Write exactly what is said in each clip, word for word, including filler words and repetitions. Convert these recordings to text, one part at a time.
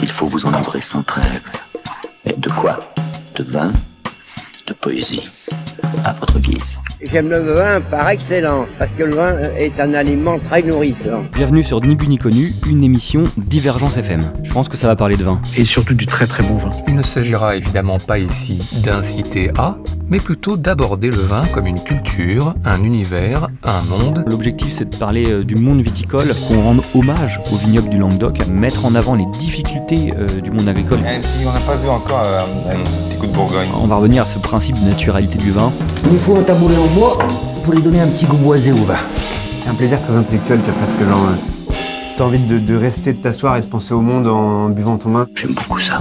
Il faut vous enivrer sans trêve. Et de quoi? De vin, de poésie, à votre guise. J'aime le vin par excellence, parce que le vin est un aliment très nourrissant. Bienvenue sur Ni Bu Ni Connu, une émission Divergence F M. Je pense que ça va parler de vin. Et surtout du très très bon vin. Il ne s'agira évidemment pas ici d'inciter à, mais plutôt d'aborder le vin comme une culture, un univers, un monde. L'objectif, c'est de parler euh, du monde viticole, qu'on rende hommage au vignoble du Languedoc, mettre en avant les difficultés euh, du monde agricole. Même si on n'a pas vu encore euh, un petit coup de Bourgogne. On va revenir à ce principe de naturalité du vin. Il nous faut un tabouret en bois pour lui donner un petit goût boisé au vin. C'est un plaisir très intellectuel, tu as presque genre... Euh, t'as envie de, de rester, de t'asseoir et de penser au monde en buvant ton vin. J'aime beaucoup ça.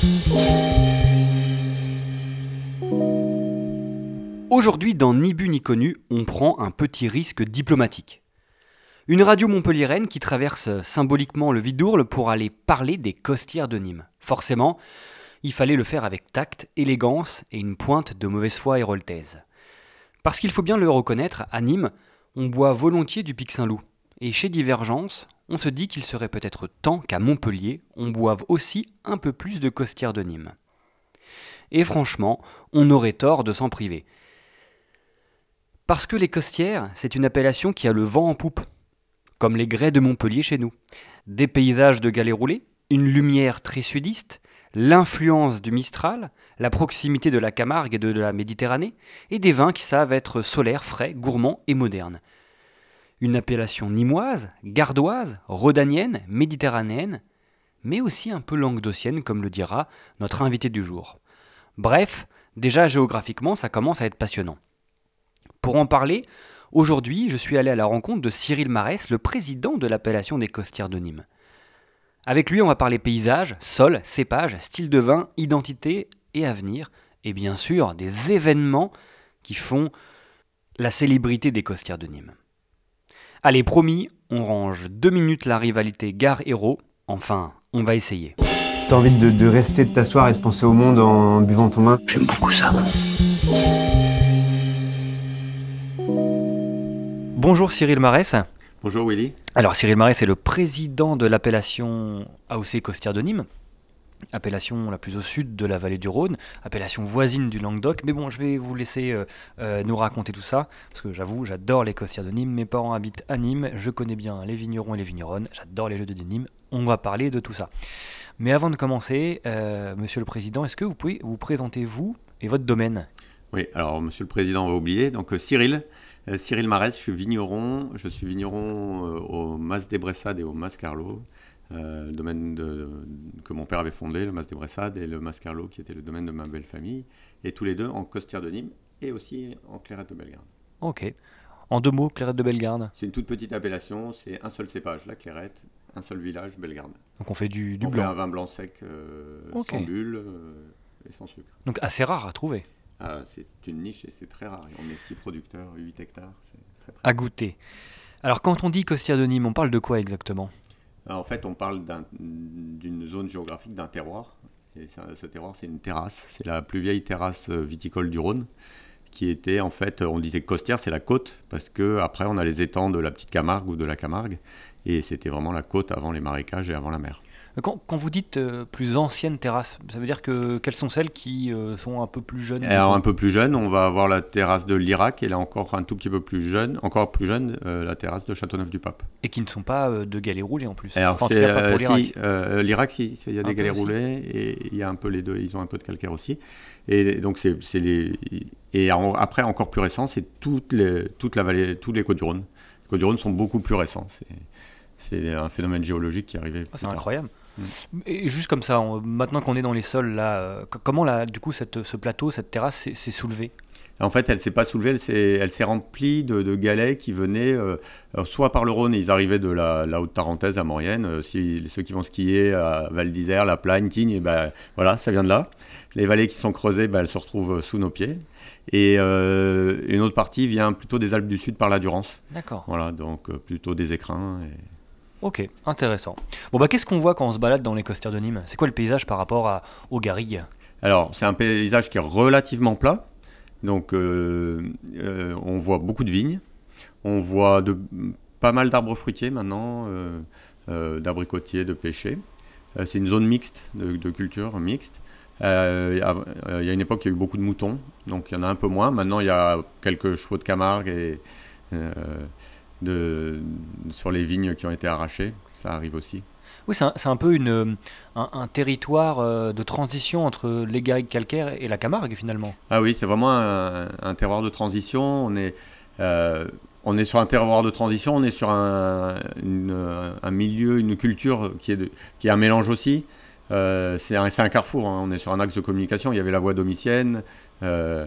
Aujourd'hui, dans Ni Bu Ni Connu, on prend un petit risque diplomatique. Une radio montpelliéraine qui traverse symboliquement le Vidourle pour aller parler des costières de Nîmes. Forcément, il fallait le faire avec tact, élégance et une pointe de mauvaise foi héroltaise. Parce qu'il faut bien le reconnaître, à Nîmes, on boit volontiers du Pic Saint-Loup. Et chez Divergence, on se dit qu'il serait peut-être temps qu'à Montpellier, on boive aussi un peu plus de costières de Nîmes. Et franchement, on aurait tort de s'en priver. Parce que les costières, c'est une appellation qui a le vent en poupe, comme les grès de Montpellier chez nous. Des paysages de galets roulés, une lumière très sudiste, l'influence du Mistral, la proximité de la Camargue et de la Méditerranée, et des vins qui savent être solaires, frais, gourmands et modernes. Une appellation nîmoise, gardoise, rhodanienne, méditerranéenne, mais aussi un peu languedocienne, comme le dira notre invité du jour. Bref, déjà géographiquement, ça commence à être passionnant. Pour en parler, aujourd'hui, je suis allé à la rencontre de Cyril Marès, le président de l'appellation des costières de Nîmes. Avec lui, on va parler paysage, sol, cépage, style de vin, identité et avenir, et bien sûr des événements qui font la célébrité des costières de Nîmes. Allez, promis, on range deux minutes la rivalité gare-héros, enfin, on va essayer. T'as envie de, de rester, de t'asseoir et de penser au monde en buvant ton vin. J'aime beaucoup ça. Bonjour Cyril Marès. Bonjour Willy. Alors Cyril Marès est le président de l'appellation A O C Costières de Nîmes, appellation la plus au sud de la vallée du Rhône, appellation voisine du Languedoc. Mais bon, je vais vous laisser euh, euh, nous raconter tout ça, parce que j'avoue, j'adore les costières de Nîmes. Mes parents habitent à Nîmes, je connais bien les vignerons et les vigneronnes, j'adore les jeux de Nîmes. On va parler de tout ça. Mais avant de commencer, euh, Monsieur le Président, est-ce que vous pouvez vous présenter vous et votre domaine ? Oui, alors Monsieur le Président, on va oublier. Donc euh, Cyril. Euh, Cyril Marès, je suis vigneron, je suis vigneron euh, au Mas des Bressades et au Mas Carlo, euh, le domaine de, de, que mon père avait fondé, le Mas des Bressades et le Mas Carlo qui était le domaine de ma belle famille, et tous les deux en costières de Nîmes et aussi en clairette de Bellegarde. Ok. En deux mots, clairette de Bellegarde. C'est une toute petite appellation, c'est un seul cépage, la clairette, un seul village, Bellegarde. Donc on fait du, du on blanc. fait un vin blanc sec, euh, okay. sans bulle euh, et sans sucre. Donc assez rare à trouver. Ah, c'est une niche et c'est très rare. On est six producteurs, huit hectares, c'est très très à goûter. Alors quand on dit costières de Nîmes, on parle de quoi exactement ? Alors, en fait, on parle d'un, d'une zone géographique, d'un terroir. Et ça, ce terroir, c'est une terrasse. C'est la plus vieille terrasse viticole du Rhône, qui était en fait, on disait que costière, c'est la côte, parce qu'après, on a les étangs de la petite Camargue ou de la Camargue, et c'était vraiment la côte avant les marécages et avant la mer. Quand, quand vous dites euh, plus ancienne terrasse, ça veut dire que quelles sont celles qui euh, sont un peu plus jeunes ? Alors un peu plus jeune, on va avoir la terrasse de l'Irak et là encore un tout petit peu plus jeune, encore plus jeune, euh, la terrasse de Châteauneuf-du-Pape. Et qui ne sont pas euh, de galets roulés en plus. Alors enfin, en c'est, tout cas, pas pour euh, l'Irak. Si, euh, l'Irak, si, il y a des un galets roulés et il y a un peu les deux, ils ont un peu de calcaire aussi. Et donc c'est, c'est les et en, après encore plus récent, c'est toute les, toute la vallée, tous les Côtes-du-Rhône. Les Côtes-du-Rhône sont beaucoup plus récents. C'est, c'est un phénomène géologique qui est arrivé. Ah, c'est tard. Incroyable. Et juste comme ça, on, maintenant qu'on est dans les sols là, euh, comment là, du coup cette, ce plateau, cette terrasse s'est, s'est soulevée ? En fait, elle ne s'est pas soulevée, elle s'est, elle s'est remplie de, de galets qui venaient euh, soit par le Rhône, ils arrivaient de la, la Haute-Tarentaise à Maurienne, euh, si, ceux qui vont skier à Val d'Isère, La Plagne, Tignes, et ben, voilà, ça vient de là. Les vallées qui sont creusées, ben, elles se retrouvent sous nos pieds. Et euh, une autre partie vient plutôt des Alpes du Sud par la Durance. D'accord. Voilà, donc euh, plutôt des écrins. Et... Ok, intéressant. Bon bah qu'est-ce qu'on voit quand on se balade dans les costières de Nîmes ? C'est quoi le paysage par rapport à, aux garrigues ? Alors, c'est un paysage qui est relativement plat. Donc, euh, euh, on voit beaucoup de vignes. On voit de, pas mal d'arbres fruitiers maintenant, euh, euh, d'abricotiers, de pêchers. Euh, c'est une zone mixte, de, de culture mixte. Euh, il y a une époque, il y a eu beaucoup de moutons, donc il y en a un peu moins. Maintenant, il y a quelques chevaux de Camargue et, euh, de, sur les vignes qui ont été arrachées. Ça arrive aussi. Oui, c'est un, c'est un peu une, un, un territoire de transition entre les garrigues calcaires et la Camargue, finalement. Ah oui, c'est vraiment un, un terroir de transition. On est, euh, on est sur un terroir de transition, on est sur un, une, un milieu, une culture qui est, de, qui est un mélange aussi. Euh, c'est, un, c'est un carrefour, hein. On est sur un axe de communication. Il y avait la voie domitienne. Euh,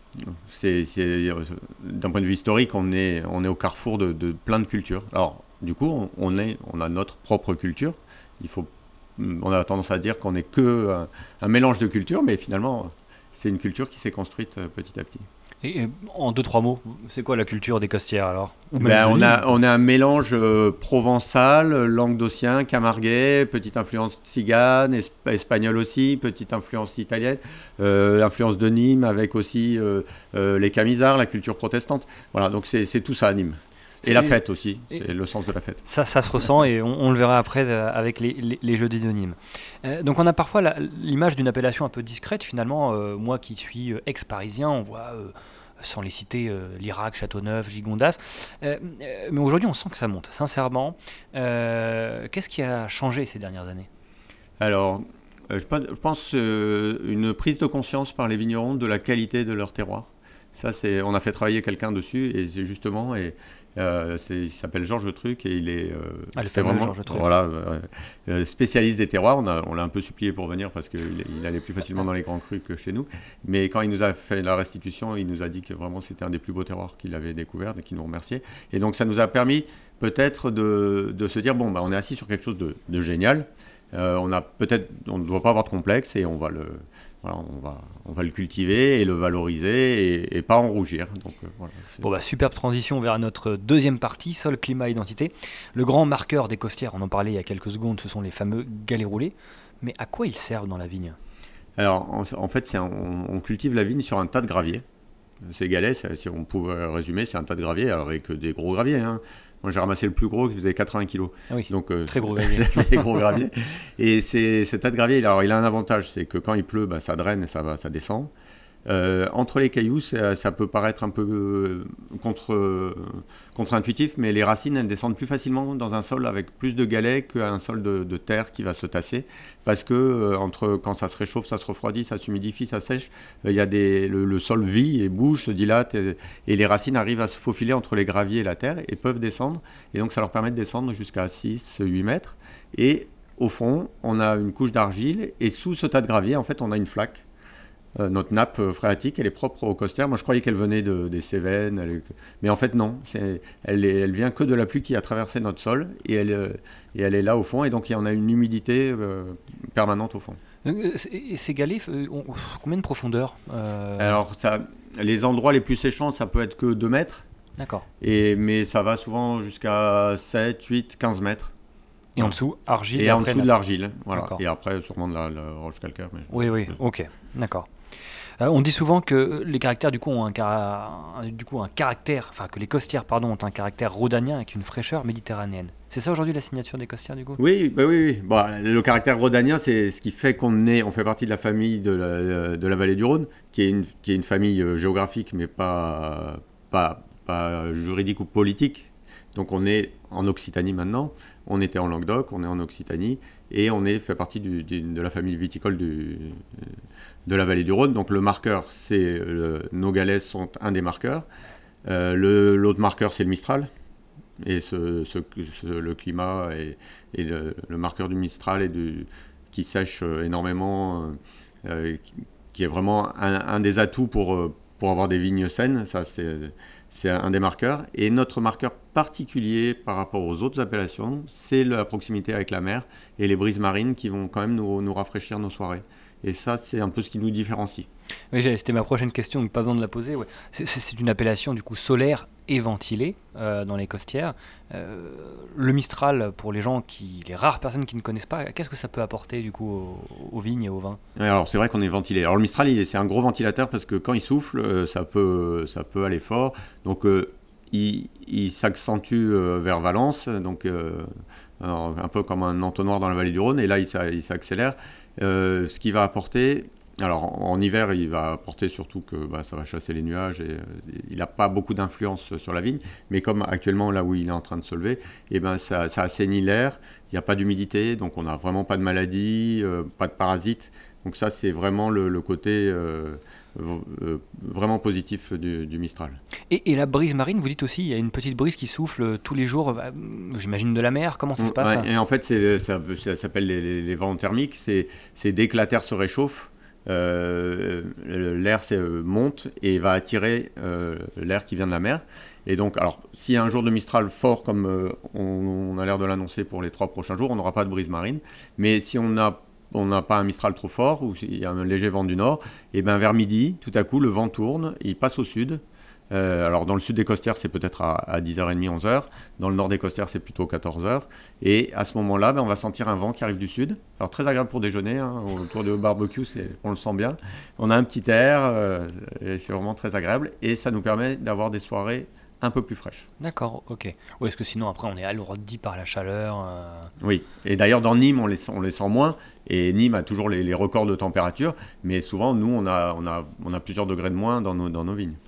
c'est, c'est, d'un point de vue historique, on est, on est au carrefour de, de plein de cultures. Alors, du coup, on, on, est, on a notre propre culture. Il faut, on a tendance à dire qu'on n'est qu'un un mélange de cultures, mais finalement, c'est une culture qui s'est construite petit à petit. Et, et en deux, trois mots, c'est quoi la culture des Costières alors? ben, on, a, on a un mélange euh, provençal, languedocien, camarguais, petite influence tzigane, esp- espagnole aussi, petite influence italienne, euh, l'influence de Nîmes avec aussi euh, euh, les camisards, la culture protestante. Voilà, donc c'est, c'est tout ça à Nîmes. Et c'est la fête aussi, c'est le sens de la fête. Ça, ça se ressent et on, on le verra après euh, avec les, les, les Jeudis de Nîmes. Euh, donc on a parfois la, l'image d'une appellation un peu discrète finalement. Euh, moi qui suis ex-parisien, on voit, euh, sans les citer, euh, Lirac, Châteauneuf, Gigondas. Euh, euh, mais aujourd'hui on sent que ça monte, sincèrement. Euh, qu'est-ce qui a changé ces dernières années? Alors, euh, je pense euh, une prise de conscience par les vignerons de la qualité de leur terroir. Ça, c'est, on a fait travailler quelqu'un dessus et c'est justement... Et, Euh, c'est, il s'appelle Georges Truc et il est euh, ah, le fameux vraiment, Georges Truc. Voilà, euh, spécialiste des terroirs. On, a, on l'a un peu supplié pour venir parce qu'il il allait plus facilement dans les grands crus que chez nous. Mais quand il nous a fait la restitution, il nous a dit que vraiment c'était un des plus beaux terroirs qu'il avait découvert et qu'il nous remerciait. Et donc ça nous a permis peut-être de, de se dire bon, bah, on est assis sur quelque chose de, de génial. Euh, on a peut-être, on ne doit pas avoir de complexe et on va le, voilà, on va, on va le cultiver et le valoriser et, et pas en rougir. Donc, euh, voilà, bon bah, superbe transition vers notre deuxième partie, sol, climat, identité. Le grand marqueur des Costières, on en parlait il y a quelques secondes, ce sont les fameux galets roulés. Mais à quoi ils servent dans la vigne? Alors en, en fait, c'est un, on, on cultive la vigne sur un tas de graviers. Ces galets, si on pouvait résumer, c'est un tas de graviers, alors avec des gros graviers, hein. Moi, j'ai ramassé le plus gros qui faisait quatre-vingts kilos. Ah oui, donc, euh, très gros gravier. Des gros graviers. Et c'est, ce tas de graviers, alors, il a un avantage, c'est que quand il pleut, bah, ça draine et ça, va, ça descend. Euh, entre les cailloux, ça, ça peut paraître un peu euh, contre, euh, contre-intuitif, mais les racines, elles descendent plus facilement dans un sol avec plus de galets qu'un sol de, de terre qui va se tasser. Parce que euh, entre, quand ça se réchauffe, ça se refroidit, ça s'humidifie, ça sèche, il euh, y a des, le, le sol vit et bouge, se dilate, et, et les racines arrivent à se faufiler entre les graviers et la terre et peuvent descendre. Et donc ça leur permet de descendre jusqu'à six à huit mètres. Et au fond, on a une couche d'argile, et sous ce tas de gravier, en fait, on a une flaque. Euh, notre nappe euh, phréatique, elle est propre aux Costières. Moi, je croyais qu'elle venait de, des Cévennes, elle est... mais en fait, non. C'est... Elle, est... elle vient que de la pluie qui a traversé notre sol, et elle, euh... et elle est là au fond, et donc il y en a une humidité euh, permanente au fond. Et ces galets, ont combien de profondeur? euh... Alors, ça, les endroits les plus séchants, ça peut être que deux mètres. D'accord. Et, mais ça va souvent jusqu'à sept, huit, quinze mètres. Et en dessous, argile. Et, et en dessous la... de l'argile, voilà. D'accord. Et après, sûrement de la, la roche calcaire. Mais je... Oui, oui, ok, d'accord. Euh, on dit souvent que les caractères du coup ont un, car... un, du coup, un caractère, enfin que les Costières pardon ont un caractère rhodanien avec une fraîcheur méditerranéenne. C'est ça aujourd'hui la signature des Costières du coup? Oui, bah oui, oui. Bon, le caractère rhodanien, c'est ce qui fait qu'on est, on fait partie de la famille de la, de la vallée du Rhône, qui est une, qui est une famille géographique, mais pas, pas, pas juridique ou politique. Donc on est en Occitanie maintenant, on était en Languedoc, on est en Occitanie, et on est, fait partie du, du, de la famille viticole du, de la vallée du Rhône. Donc le marqueur, c'est le, nos galets sont un des marqueurs. Euh, le, l'autre marqueur, c'est le Mistral. Et ce, ce, ce, le climat et, et le, le marqueur du Mistral et du, qui sèche énormément, euh, qui, qui est vraiment un, un des atouts pour, pour avoir des vignes saines. Ça, c'est, c'est un des marqueurs. Et notre marqueur particulier par rapport aux autres appellations, c'est la proximité avec la mer et les brises marines qui vont quand même nous, nous rafraîchir nos soirées. Et ça, c'est un peu ce qui nous différencie. Oui, c'était ma prochaine question, donc pas besoin de la poser. Ouais. C'est, c'est une appellation du coup solaire et ventilée euh, dans les Costières. Euh, le Mistral, pour les gens qui, les rares personnes qui ne connaissent pas, qu'est-ce que ça peut apporter du coup aux, aux vignes et aux vins? Alors c'est vrai qu'on est ventilé. Alors le Mistral, il, c'est un gros ventilateur parce que quand il souffle, ça peut, ça peut aller fort. Donc euh, il, il s'accentue euh, vers Valence, donc euh, alors, un peu comme un entonnoir dans la vallée du Rhône, et là il, s'a- il s'accélère, euh, ce qui va apporter. Alors en, en hiver, il va apporter surtout que bah, ça va chasser les nuages et euh, il n'a pas beaucoup d'influence sur la vigne. Mais comme actuellement, là où il est en train de se lever, eh ben, ça, ça assainit l'air, il n'y a pas d'humidité, donc on n'a vraiment pas de maladie, euh, pas de parasites. Donc ça, c'est vraiment le, le côté euh, v- euh, vraiment positif du, du Mistral. Et, et la brise marine, vous dites aussi, il y a une petite brise qui souffle tous les jours, euh, j'imagine de la mer, comment ça se passe ça Ouais, et en fait, c'est, ça, ça s'appelle les, les- les vents thermiques. C'est, c'est dès que la Terre se réchauffe, euh, l'air c'est, euh, monte et va attirer euh, l'air qui vient de la mer. Et donc, alors, s'il y a un jour de Mistral fort, comme euh, on, on a l'air de l'annoncer pour les trois prochains jours, on n'aura pas de brise marine. Mais si on a on n'a pas un Mistral trop fort, ou s'il y a un léger vent du nord, et bien vers midi, tout à coup, le vent tourne, il passe au sud. Euh, alors dans le sud des Costières, c'est peut-être à, à dix heures trente, onze heures. Dans le nord des Costières, c'est plutôt quatorze heures. Et à ce moment-là, ben, on va sentir un vent qui arrive du sud. Alors très agréable pour déjeuner, hein, autour du barbecue, c'est, on le sent bien. On a un petit air, euh, et c'est vraiment très agréable. Et ça nous permet d'avoir des soirées un peu plus fraîches. D'accord, ok. Oui, parce que sinon après on est alourdi par la chaleur. euh, Oui, et d'ailleurs dans Nîmes, on les sent, on les sent moins. Et Nîmes a toujours les, les records de température. Mais souvent, nous, on a, on a, on a plusieurs degrés de moins dans nos, dans nos vignes.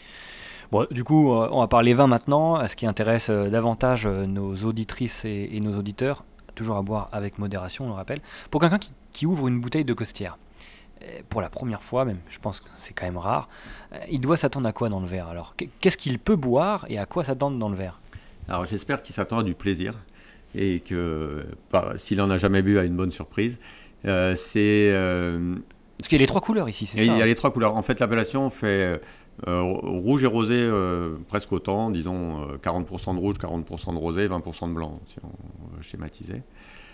Bon, du coup, euh, on va parler vin maintenant, ce qui intéresse euh, davantage euh, nos auditrices et, et nos auditeurs. Toujours à boire avec modération, on le rappelle. Pour quelqu'un qui, qui ouvre une bouteille de Costière, euh, pour la première fois même, je pense que c'est quand même rare, euh, il doit s'attendre à quoi dans le verre alors? Qu- Qu'est-ce qu'il peut boire et à quoi s'attendre dans le verre? Alors j'espère qu'il s'attend à du plaisir et que bah, s'il en a jamais bu, à une bonne surprise. Euh, c'est euh, Parce qu'il y a les trois couleurs ici, c'est et ça il y a hein les trois couleurs. En fait, l'appellation fait euh, rouge et rosé euh, presque autant, disons euh, quarante pour cent de rouge, quarante pour cent de rosé, vingt pour cent de blanc, si on veut schématiser.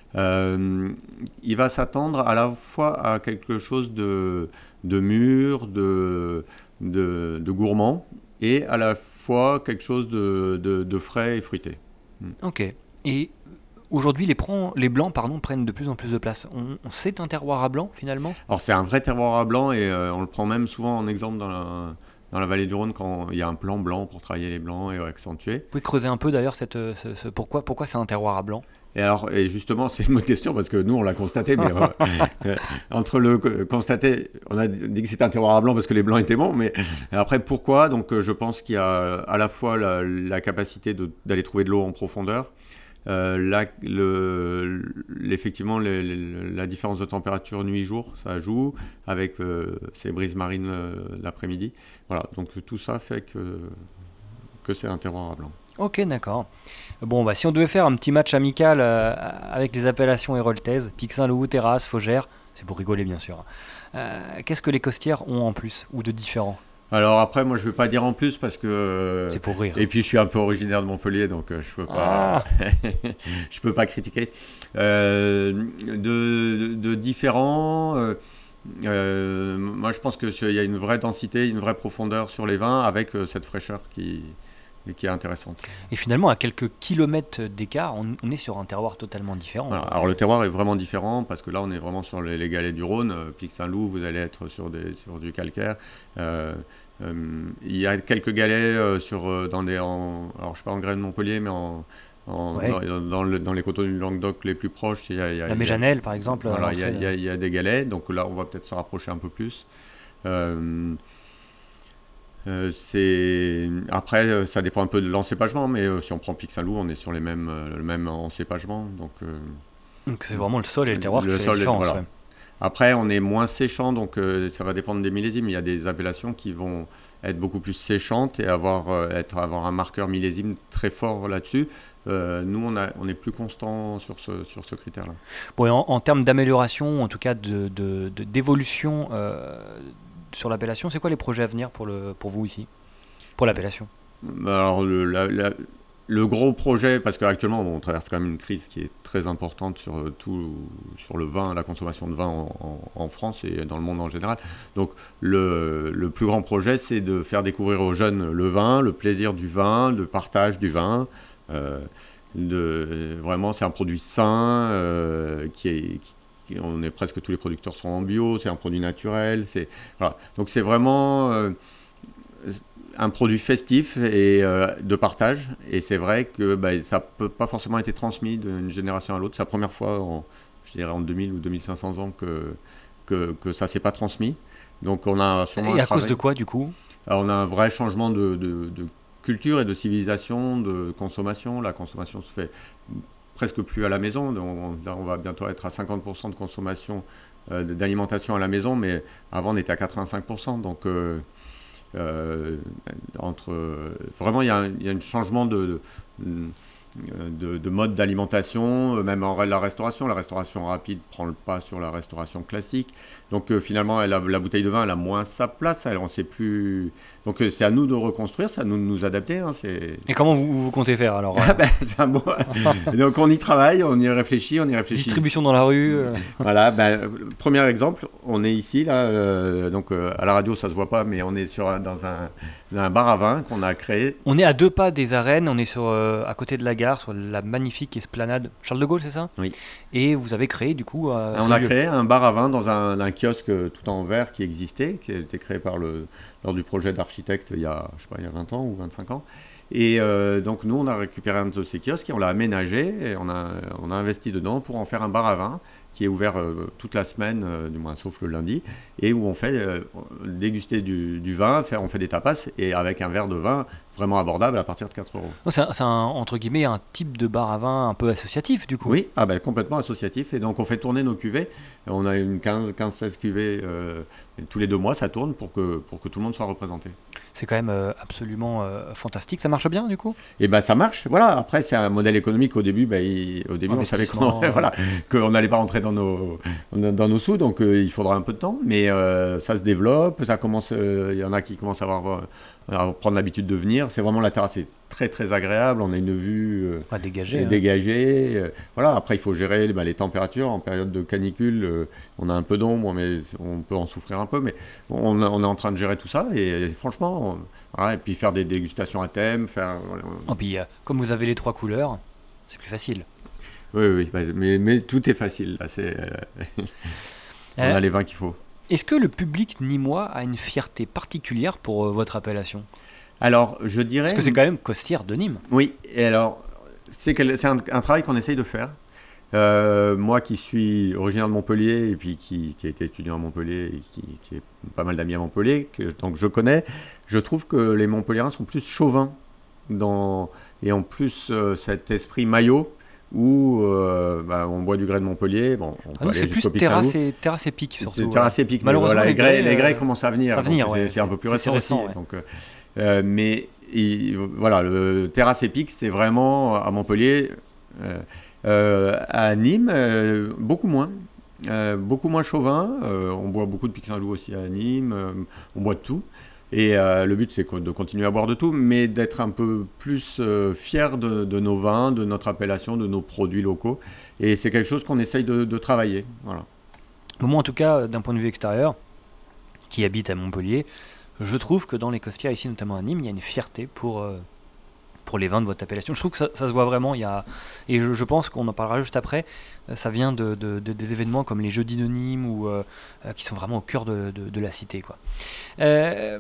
Euh, il va s'attendre à la fois à quelque chose de, de mûr, de, de, de gourmand, et à la fois quelque chose de, de, de frais et fruité. Ok. Et aujourd'hui, les, prend- les blancs pardon, prennent de plus en plus de place. On, on- c'est un terroir à blanc finalement? Alors c'est un vrai terroir à blanc et euh, on le prend même souvent en exemple dans la, dans la vallée du Rhône quand il y a un plan blanc pour travailler les blancs et accentuer. Vous pouvez creuser un peu d'ailleurs cette, euh, ce, ce- pourquoi, pourquoi c'est un terroir à blanc? Et alors, et justement, c'est une bonne question parce que nous, on l'a constaté, mais euh, euh, entre le euh, constater, on a dit que c'était un terroir à blanc parce que les blancs étaient bons, mais après, pourquoi? Donc, euh, je pense qu'il y a à la fois la, la capacité de, d'aller trouver de l'eau en profondeur, euh, la, le, effectivement, le, le, la différence de température nuit-jour, ça joue, avec euh, ces brises marines euh, l'après-midi. Voilà, donc tout ça fait que, que c'est un terroir à blanc. Ok, d'accord. Bon, bah, si on devait faire un petit match amical euh, avec les appellations héroltaises, Pic Saint-Loup, Terrasse, Faugère, c'est pour rigoler bien sûr, euh, qu'est-ce que les Costières ont en plus ou de différent? Alors après, moi, je ne vais pas dire en plus parce que... C'est pour rire. Et puis, je suis un peu originaire de Montpellier, donc euh, je peux pas, je peux pas critiquer. Euh, de, de, de différents, euh, euh, moi, je pense qu'il y a une vraie densité, une vraie profondeur sur les vins avec euh, cette fraîcheur qui, qui est intéressante. Et finalement, à quelques kilomètres d'écart, on, on est sur un terroir totalement différent. Voilà. Alors le terroir est vraiment différent parce que là on est vraiment sur les, les galets du Rhône, euh, Pic Saint-Loup, vous allez être sur, des, sur du calcaire. Euh, euh, il y a quelques galets euh, sur, euh, dans les, en, alors je ne sais pas en Graines de Montpellier, mais en, en, Ouais. dans, dans, le, dans les coteaux du Languedoc les plus proches, il y a, il y a, La Méjanelle, par exemple. Voilà, à il y, a, l'entrée il, y a, de- il y a des galets, donc là on va peut-être se rapprocher un peu plus. Euh, Euh, c'est... Après, euh, ça dépend un peu de l'encépagement, mais euh, si on prend Pic Saint-Loup, on est sur les mêmes, euh, le même encépagement. Donc, euh, Donc c'est vraiment le sol et le terroir le qui fait sol la est- différence. voilà. ouais. Après, on est moins séchant, donc euh, ça va dépendre des millésimes. Il y a des appellations qui vont être beaucoup plus séchantes et avoir, euh, être, avoir un marqueur millésime très fort là-dessus. Euh, nous, on, a, on est plus constant sur ce, sur ce critère-là. Bon, et en, en termes d'amélioration, en tout cas de, de- de- d'évolution euh, sur l'appellation, c'est quoi les projets à venir pour, le, pour vous ici? Pour l'appellation? Alors, le, la- la- le gros projet, parce qu'actuellement, bon, on traverse quand même une crise qui est très importante sur, euh, tout, sur le vin, la consommation de vin en, en- en France et dans le monde en général. Donc, le, le plus grand projet, c'est de faire découvrir aux jeunes le vin, le plaisir du vin, le partage du vin. Euh, de, vraiment, c'est un produit sain, euh, qui est... qui- qui- on est presque tous les producteurs sont en bio, c'est un produit naturel. C'est, voilà. Donc, c'est vraiment... euh, un produit festif et euh, de partage. Et c'est vrai que bah, ça peut pas forcément été transmis d'une génération à l'autre. C'est la première fois, en, je dirais en deux mille ou deux mille cinq cents ans, que, que, que ça s'est pas transmis. Donc on a sûrement Et un à travail. cause de quoi, du coup? Alors, on a un vrai changement de, de, de culture et de civilisation, de consommation. La consommation se fait presque plus à la maison. On, on va bientôt être à cinquante pour cent de consommation euh, d'alimentation à la maison, mais avant on était à quatre-vingt-cinq pour cent. Donc euh, euh, entre, vraiment il y a un, il y a un changement de, de, de, de mode d'alimentation, même en la restauration. La restauration rapide prend le pas sur la restauration classique. Donc euh, finalement, elle a, la bouteille de vin, elle a moins sa place. Elle, on sait plus. Donc euh, c'est à nous de reconstruire, c'est à nous de nous adapter. Hein, c'est... Et comment vous, vous comptez faire alors? Ah ben, c'est un bon... Donc on y travaille, on y réfléchit, on y réfléchit. Distribution dans la rue euh... Voilà, ben, premier exemple, on est ici, là, euh, donc euh, à la radio ça se voit pas, mais on est sur un, dans un, un bar à vin qu'on a créé. On est à deux pas des arènes, on est sur, euh, à côté de la gare, sur la magnifique esplanade Charles de Gaulle, c'est ça? Oui. Et vous avez créé du coup... Euh, on a lieu. créé un bar à vin dans un, un kiosque tout en verre qui existait, qui a été créé par le, lors du projet d'architecte il y a, je sais pas, il y a vingt ans ou vingt-cinq ans. Et euh, donc nous, on a récupéré un de ces kiosques et on l'a aménagé et on a, on a investi dedans pour en faire un bar à vin qui est ouvert euh, toute la semaine, euh, du moins sauf le lundi, et où on fait euh, déguster du, du vin, faire, on fait des tapas et avec un verre de vin vraiment abordable à partir de quatre euros. C'est, un, c'est un, entre guillemets un type de bar à vin un peu associatif du coup. Oui, ah ben, complètement associatif. Et donc on fait tourner nos cuvées. On a une quinze à seize cuvées euh, tous les deux mois, ça tourne pour que, pour que tout le monde soit représenté. C'est quand même euh, absolument euh, fantastique. Ça marche bien du coup? Et ben ça marche. Voilà. Après c'est un modèle économique. Au début, ben, il, au début on savait qu'on euh... voilà, qu'on n'allait pas rentrer dans nos dans nos sous, donc euh, il faudra un peu de temps. Mais euh, ça se développe. Ça commence. Il euh, y en a qui commencent à avoir à prendre l'habitude de venir. C'est vraiment, la terrasse est très très agréable. On a une vue euh, ah, dégagée. Hein. dégagée. Euh, voilà. Après il faut gérer bah, les températures. En période de canicule, euh, on a un peu d'ombre, mais on peut en souffrir un peu. Mais on, on est en train de gérer tout ça. Et, et franchement. On, Voilà, et puis faire des dégustations à thème, faire. Voilà. Oh, puis, euh, comme vous avez les trois couleurs, c'est plus facile. Oui, oui, bah, mais, mais tout est facile. Là, c'est, euh, on euh, a les vins qu'il faut. Est-ce que le public nîmois a une fierté particulière pour euh, votre appellation? Alors, je dirais. Parce que c'est quand même Costières de Nîmes. Oui, et alors, c'est, c'est un, un travail qu'on essaye de faire. Euh, moi qui suis originaire de Montpellier et puis qui, qui a été étudiant à Montpellier et qui, qui est pas mal d'amis à Montpellier, que, donc je connais, je trouve que les Montpelliérains sont plus chauvins dans, et ont plus euh, cet esprit maillot où euh, bah, on boit du grès de Montpellier. Bon, on ah non, c'est plus terrasse et, terrasse et pique surtout. C'est terrasse et pique, malheureusement voilà, les, grès, euh, les grès commencent à venir, à venir donc ouais, c'est, c'est un peu plus récent, récent aussi. Ouais. Donc, euh, mais il, voilà, le terrasse et pique, c'est vraiment à Montpellier. Euh, Euh, à Nîmes, euh, beaucoup moins. Euh, beaucoup moins chauvin. Euh, on boit beaucoup de Pic Saint-Loup aussi à Nîmes. Euh, on boit de tout. Et euh, le but, c'est de continuer à boire de tout, mais d'être un peu plus euh, fier de, de nos vins, de notre appellation, de nos produits locaux. Et c'est quelque chose qu'on essaye de, de travailler. Voilà. Moi, en tout cas, d'un point de vue extérieur, qui habite à Montpellier, je trouve que dans les Costières, ici notamment à Nîmes, il y a une fierté pour... Euh, pour les vins de votre appellation. Je trouve que ça, ça se voit vraiment. Il y a, et je, je pense qu'on en parlera juste après. Ça vient de, de, de, des événements comme les Jeudis de Nîmes ou, euh, qui sont vraiment au cœur de, de, de la cité, quoi. Euh,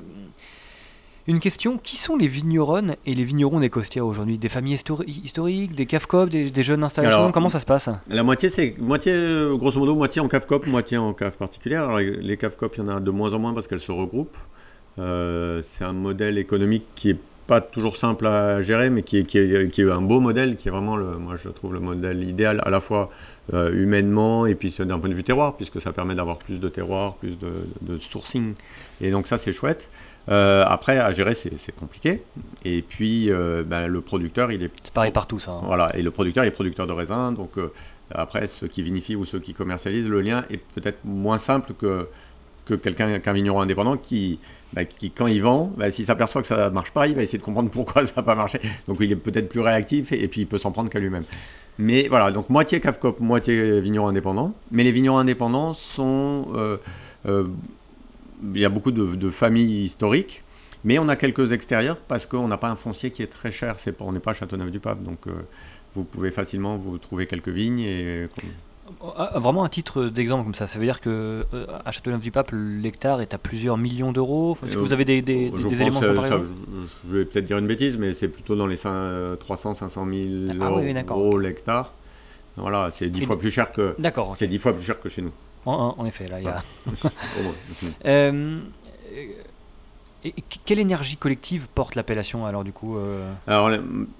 une question, qui sont les vigneronnes et les vignerons des Costières aujourd'hui? Des familles histori- historiques, des cave coop, des, des jeunes installations? Alors, comment ça se passe? La moitié, c'est moitié, grosso modo, moitié en cave coop, moitié en cave particulière. Alors, les cave coop, il y en a de moins en moins parce qu'elles se regroupent. Euh, c'est un modèle économique qui est pas toujours simple à gérer, mais qui est, qui est, qui est un beau modèle, qui est vraiment, le, moi je trouve, le modèle idéal, à la fois euh, humainement et puis d'un point de vue terroir, puisque ça permet d'avoir plus de terroir, plus de, de sourcing. Et donc ça, c'est chouette. Euh, après, à gérer, c'est, c'est compliqué. Et puis, euh, ben, le producteur, il est... C'est pareil partout, ça. Hein. Voilà, et le producteur, il est producteur de raisin. Donc euh, après, ceux qui vinifient ou ceux qui commercialisent, le lien est peut-être moins simple que... que quelqu'un, qu'un vigneron indépendant qui, bah, qui quand il vend, bah, s'il s'aperçoit que ça ne marche pas, il va essayer de comprendre pourquoi ça n'a pas marché. Donc il est peut-être plus réactif et, et puis il peut s'en prendre qu'à lui-même. Mais voilà, donc moitié cave coop, moitié vigneron indépendant. Mais les vignerons indépendants sont... Euh, euh, il y a beaucoup de, de familles historiques, mais on a quelques extérieurs parce qu'on n'a pas un foncier qui est très cher. C'est pas, on n'est pas à Châteauneuf-du-Pape, donc euh, vous pouvez facilement vous trouver quelques vignes et... Ah, vraiment un titre d'exemple comme ça, ça veut dire que euh, à Châteauneuf-du-Pape, l'hectare est à plusieurs millions d'euros. Est-ce que vous avez des, des, des, des éléments de comparaison? Je vais peut-être dire une bêtise, mais c'est plutôt dans les trois cents à cinq cent mille ah, euros oui, l'hectare. Voilà, c'est dix Et fois plus cher que. D'accord. Okay. C'est dix fois plus cher que chez nous. En, en effet, là, il y a. Ouais. euh, et quelle énergie collective porte l'appellation alors du coup euh... Alors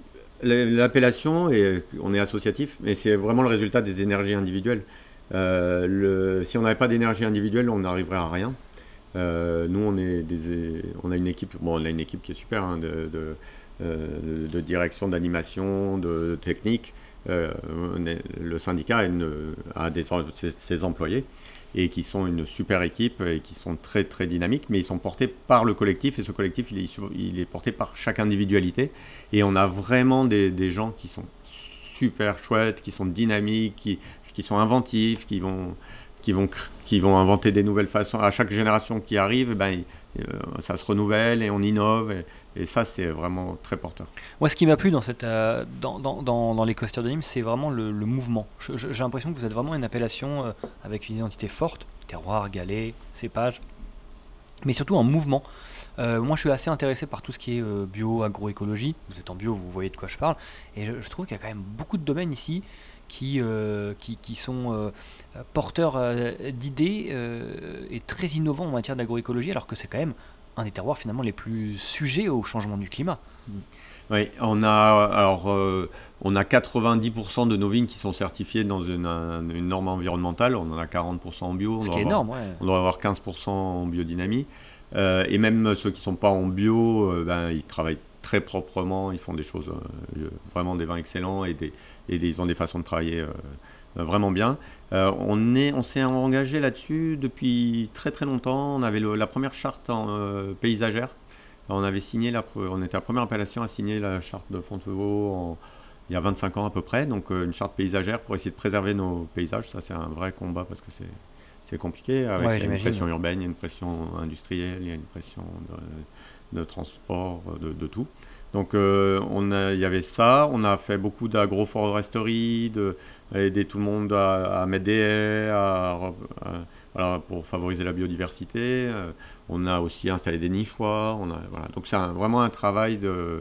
l'appellation, et on est associatif, mais c'est vraiment le résultat des énergies individuelles. Euh, le, si on n'avait pas d'énergie individuelle, on n'arriverait à rien. Euh, nous, on, est des, on a une équipe, bon, on a une équipe qui est super, hein, de, de, euh, de direction, d'animation, de, de technique. Euh, est, le syndicat a, une, a des, ses, ses employés et qui sont une super équipe et qui sont très très dynamiques, mais ils sont portés par le collectif et ce collectif il est, il est porté par chaque individualité et on a vraiment des, des gens qui sont super chouettes, qui sont dynamiques, qui, qui sont inventifs, qui vont, qui, vont, qui vont inventer des nouvelles façons. À chaque génération qui arrive, ben, euh, ça se renouvelle et on innove et, et ça c'est vraiment très porteur. Moi ce qui m'a plu dans, cette, euh, dans, dans, dans, dans les costières de Nîmes, c'est vraiment le, le mouvement. Je, je, j'ai l'impression que vous êtes vraiment une appellation euh, avec une identité forte, terroir, galets, cépage, mais surtout en mouvement. Euh, moi je suis assez intéressé par tout ce qui est euh, bio, agroécologie. Vous êtes en bio, vous voyez de quoi je parle, et je, je trouve qu'il y a quand même beaucoup de domaines ici qui, euh, qui, qui sont euh, porteurs euh, d'idées euh, et très innovants en matière d'agroécologie, alors que c'est quand même un des terroirs finalement les plus sujets au changement du climat. Oui, on a, alors, euh, on a quatre-vingt-dix pour cent de nos vignes qui sont certifiées dans une, une, une norme environnementale, on en a quarante pour cent en bio, on ce doit qui est avoir, énorme, ouais. On doit avoir quinze pour cent en biodynamie, euh, et même ceux qui ne sont pas en bio, euh, ben, ils travaillent très proprement, ils font des choses, euh, vraiment des vins excellents, et, des, et des, ils ont des façons de travailler euh, vraiment bien. Euh, on, est, on s'est engagé là-dessus depuis très très longtemps. On avait le, la première charte en, euh, paysagère. On avait signé la, on était la première appellation à signer la charte de Fontevaux en, il y a vingt-cinq ans à peu près. Donc euh, une charte paysagère pour essayer de préserver nos paysages. Ça c'est un vrai combat parce que c'est, c'est compliqué. Avec ouais, il y a une pression ouais. urbaine, il y a une pression industrielle, il y a une pression de, de transport, de, de tout. Donc euh, on a, il y avait ça, on a fait beaucoup d'agroforesterie, de, aider tout le monde à, à mettre des haies, à, à, voilà, pour favoriser la biodiversité. Euh, on a aussi installé des nichoirs. On a, voilà. Donc c'est un, vraiment un travail de,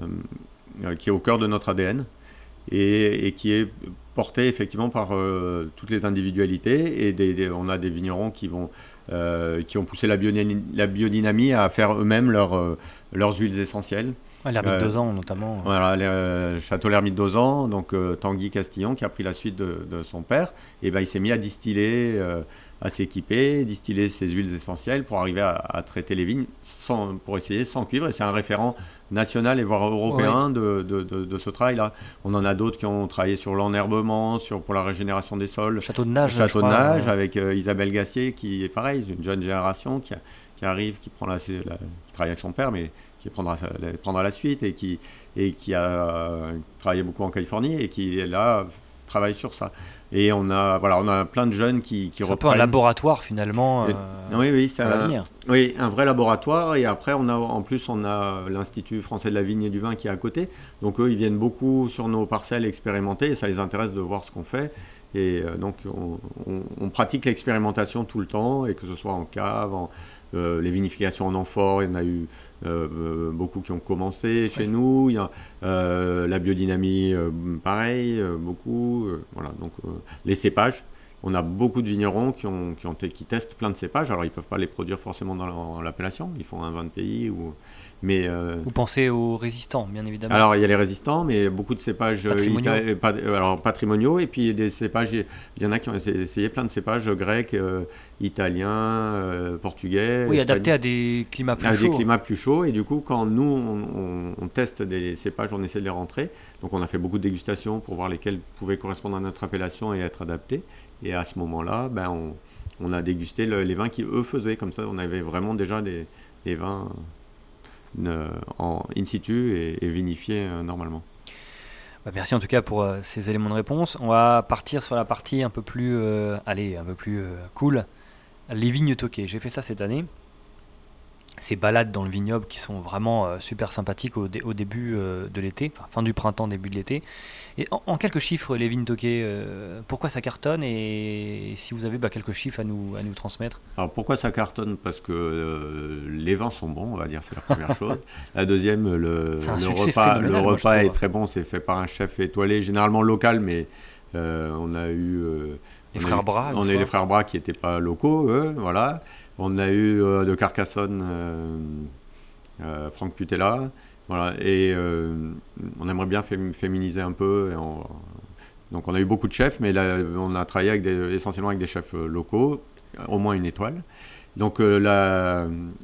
euh, qui est au cœur de notre A D N et, et qui est porté effectivement par euh, toutes les individualités. Et des, des, on a des vignerons qui vont... Euh, qui ont poussé la, biodynamie, la biodynamie à faire eux-mêmes leur, euh, leurs huiles essentielles. Ouais, l'ermite euh, d'Ozan notamment. Voilà, le euh, château l'ermite d'Ozan, donc euh, Tanguy Castillon qui a pris la suite de, de son père, et ben il s'est mis à distiller, euh, à s'équiper, distiller ses huiles essentielles pour arriver à, à traiter les vignes sans, pour essayer sans cuivre. Et c'est un référent national et voire européen ouais. de, de, de, de ce travail-là. On en a d'autres qui ont travaillé sur l'enherbement, sur, pour la régénération des sols. Château de Nage. Château de Nage ouais. avec euh, Isabelle Gassier qui est pareil, une jeune génération qui, a, qui arrive, qui prend la, la, qui travaille avec son père, mais qui prendra, prendra la suite et qui, et qui a euh, travaillé beaucoup en Californie et qui là travaille sur ça. Et on a, voilà, on a plein de jeunes qui, qui c'est reprennent. un peu un laboratoire finalement. Et, euh, oui, oui, c'est un, oui, un vrai laboratoire. Et après, on a, en plus, on a l'Institut français de la vigne et du vin qui est à côté. Donc eux, ils viennent beaucoup sur nos parcelles expérimenter et ça les intéresse de voir ce qu'on fait. Et euh, donc, on, on, on pratique l'expérimentation tout le temps, et que ce soit en cave, en, euh, les vinifications en amphore, il y en a eu euh, beaucoup qui ont commencé chez ouais. nous. Il y a euh, la biodynamie, euh, pareil, euh, beaucoup. Euh, voilà, donc euh, les cépages. On a beaucoup de vignerons qui, ont, qui, ont t- qui testent plein de cépages. Alors, ils ne peuvent pas les produire forcément dans, dans l'appellation. Ils font un vin de pays. Ou... Mais, euh... Vous pensez aux résistants, bien évidemment. Alors, il y a les résistants, mais beaucoup de cépages patrimoniaux. Ita- pas, alors, patrimoniaux. Et puis, des cépages, il y en a qui ont essayé plein de cépages grecs, euh, italiens, euh, portugais. Oui, adaptés à des climats plus à chauds. À des climats plus chauds. Et du coup, quand nous, on, on, on teste des cépages, on essaie de les rentrer. Donc, on a fait beaucoup de dégustations pour voir lesquels pouvaient correspondre à notre appellation et être adaptés. Et à ce moment-là, ben, on, on a dégusté le, les vins qui, eux, faisaient. Comme ça, on avait vraiment déjà des, des vins euh, en in situ et, et vinifiés euh, normalement. Bah, merci en tout cas pour euh, ces éléments de réponse. On va partir sur la partie un peu plus, euh, allez, un peu plus euh, cool. Les vignes toquées. J'ai fait ça cette année. ces balades dans le vignoble qui sont vraiment euh, super sympathiques au, dé- au début euh, de l'été, enfin fin du printemps, début de l'été. Et en, en quelques chiffres, les vignes toquées, euh, pourquoi ça cartonne et si vous avez bah, quelques chiffres à nous, à nous transmettre? Alors pourquoi ça cartonne? Parce que euh, les vins sont bons, on va dire, c'est la première chose. La deuxième, le, C'est un le succès repas, phénoménal, le moi, je repas trouve. est très bon, c'est fait par un chef étoilé, généralement local, mais euh, on a eu... euh, Les on a frères eu- Bras, une On a eu fois. les frères Bras qui n'étaient pas locaux, eux, voilà. On a eu euh, de Carcassonne, euh, euh, Franck Putella, voilà. Et euh, on aimerait bien fém- féminiser un peu. Et on- donc on a eu beaucoup de chefs, mais là, on a travaillé avec des- essentiellement avec des chefs euh, locaux, au moins une étoile. Donc euh, la,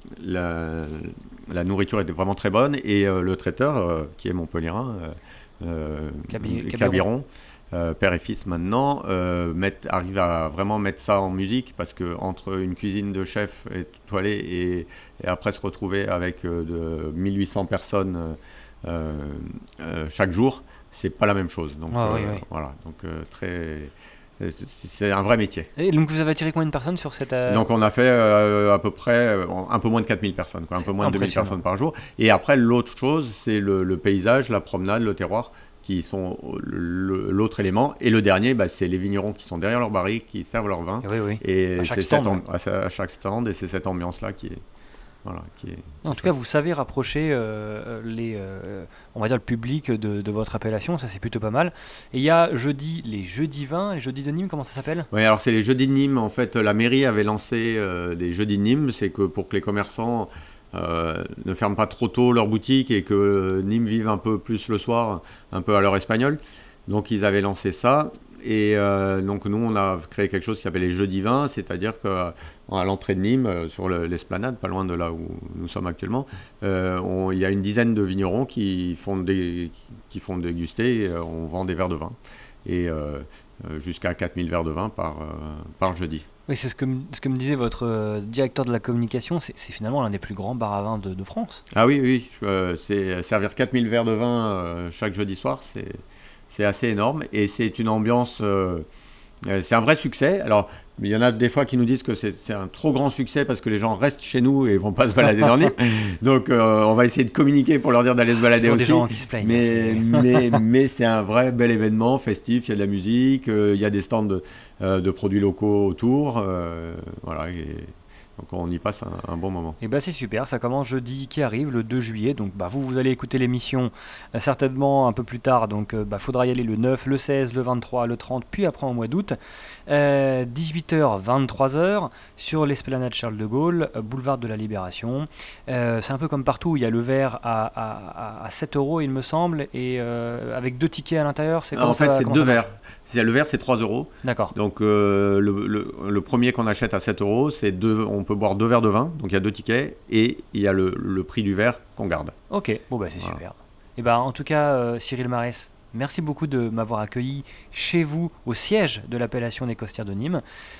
la, la nourriture était vraiment très bonne et euh, le traiteur, euh, qui est montpelliérain, euh, euh, Cabi- Cabiron, Cabiron. euh, père et fils maintenant, euh, mettent- arrivent à vraiment mettre ça en musique parce que entre une cuisine de chef étoilée et, et après se retrouver avec euh, de mille huit cents personnes euh, euh, euh, chaque jour, c'est pas la même chose. Donc Ah, euh, oui, oui. voilà, donc euh, très, c'est un vrai métier. Et donc vous avez attiré combien de personnes sur cette... euh, Donc on a fait euh, à peu près euh, un peu moins de quatre mille personnes, quoi, un C'est peu moins de deux mille impressionnant. personnes par jour. Et après, l'autre chose, c'est le, le paysage, la promenade, le terroir, qui sont le- l'autre élément. Et le dernier, bah, c'est les vignerons qui sont derrière leur barrique, qui servent leur vin. Oui, oui. Et À chaque c'est stand, cette ouais. am- à, à chaque stand, et c'est cette ambiance-là qui est... Voilà, qui est En tout cas, vous savez rapprocher euh, les, euh, on va dire le public de, de votre appellation, ça c'est plutôt pas mal. Et il y a jeudi, les jeudis vins, les jeudis de Nîmes, comment ça s'appelle? Oui, alors c'est les jeudis de Nîmes. En fait, la mairie avait lancé euh, des jeudis de Nîmes. C'est que pour que les commerçants euh, ne ferment pas trop tôt leur boutique et que Nîmes vive un peu plus le soir, un peu à l'heure espagnole. Donc ils avaient lancé ça. Et euh, donc nous, on a créé quelque chose qui s'appelle les jeudis vins, c'est-à-dire qu'à l'entrée de Nîmes, euh, sur le- l'esplanade, pas loin de là où nous sommes actuellement, euh, on- il y a une dizaine de vignerons qui font, des, qui font déguster, et, euh, on vend des verres de vin. Et euh, euh, jusqu'à quatre mille verres de vin par, euh, par jeudi. Oui, c'est ce que, me- ce que me disait votre euh, directeur de la communication, c'est c'est finalement l'un des plus grands bars à vin de, de France. Ah oui, oui, euh, c'est servir quatre mille verres de vin euh, chaque jeudi soir, c'est c'est assez énorme et c'est une ambiance, euh, euh, c'est un vrai succès. Alors, il y en a des fois qui nous disent que c'est c'est un trop grand succès parce que les gens restent chez nous et vont pas se balader dans Nîmes. Donc, euh, on va essayer de communiquer pour leur dire d'aller se balader Toujours des aussi. gens qui se plaignent. Mais, c'est- mais, mais c'est un vrai bel événement festif, il y a de la musique, euh, il y a des stands de, euh, de produits locaux autour. euh, voilà, et donc on y passe un, un bon moment. Et bah c'est super, ça commence jeudi qui arrive, le deux juillet, donc bah vous, vous allez écouter l'émission euh, certainement un peu plus tard, donc euh, bah faudra y aller le neuf, le seize, le vingt-trois, le trente, puis après en mois d'août, euh, dix-huit heures, vingt-trois heures, sur l'esplanade Charles de Gaulle, euh, boulevard de la Libération. Euh, c'est un peu comme partout, il y a le verre à, à, à- à sept euros il me semble, et euh, avec deux tickets à l'intérieur, c'est comment En ça fait, va- c'est comment deux ça marche? verres. C'est- Le verre, c'est trois euros. D'accord, Donc euh, le, le- le premier qu'on achète à sept euros, c'est deux, on peut boire deux verres de vin, donc il y a deux tickets, et il y a le, le prix du verre qu'on garde. ok, bon bah c'est Voilà. super. Et bah en tout cas, euh, Cyril Marès, merci beaucoup de m'avoir accueilli chez vous, au siège de l'appellation des Costières de Nîmes.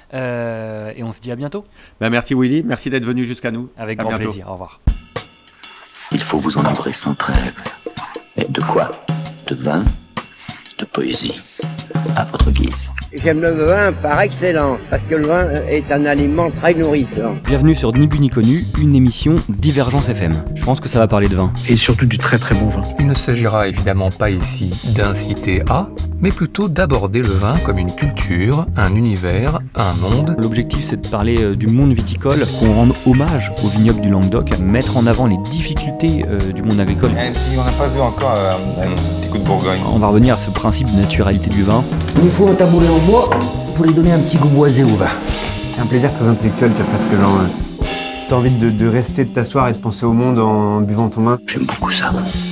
Euh, et on se dit à bientôt. Ben, merci Willy, merci d'être venu jusqu'à nous. Avec À grand bientôt. plaisir. Au revoir. Il faut vous enivrer sans trêve. Et de quoi? De vin, de poésie, à votre guise. J'aime le vin par excellence, parce que le vin est un aliment très nourrissant. Bienvenue sur Ni Bu Ni Connu, une émission Divergence F M. Je pense que ça va parler de vin. Et surtout du très très bon vin. Il ne s'agira évidemment pas ici d'inciter à, mais plutôt d'aborder le vin comme une culture, un univers, un monde. L'objectif, c'est de parler euh, du monde viticole, qu'on rende hommage au vignoble du Languedoc, mettre en avant les difficultés euh, du monde agricole. Et puis, on n'a pas vu encore euh, un petit coup de Bourgogne. On va revenir à ce principe de naturalité du vin. Il nous faut un tabouret en bois pour lui donner un petit goût boisé au vin. C'est un plaisir très intellectuel, tu as presque genre... euh, T'as envie de, de rester, de t'asseoir et de penser au monde en buvant ton vin. J'aime beaucoup ça.